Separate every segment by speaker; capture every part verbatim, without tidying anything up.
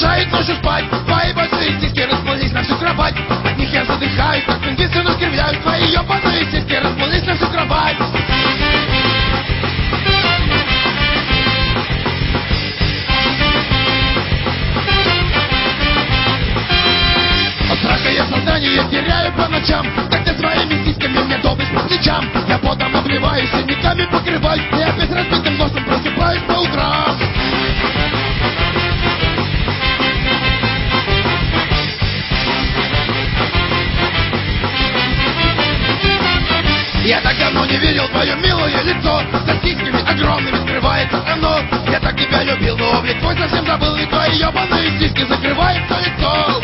Speaker 1: мешают ночью спать. Твои большие сиськи расплылись на всю кровать. От них я задыхаюсь, как пингвин спину скривляюсь. Твои ёбаные сиськи расплылись на всю кровать. От страха я сознание теряю по ночам. Так ты своими сиськами мне долбишь по плечам. Я потом обливаюсь, синяками покрываюсь. И опять разбитым носом просыпаюсь по утрам. Я так давно не видел твое милое лицо. За сиськами огромными скрывается оно. Я так тебя любил, но облик твой совсем забыл. И твои ебаные сиськи закрывают все лицо.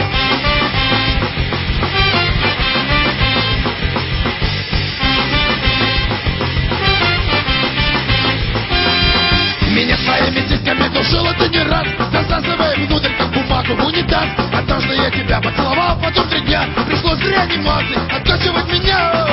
Speaker 1: Меня своими сиськами душила ты не раз. Засасывая внутрь, как бумагу в унитаз. Однажды я тебя поцеловал, потом три дня пришлось в реанимации откачивать меня.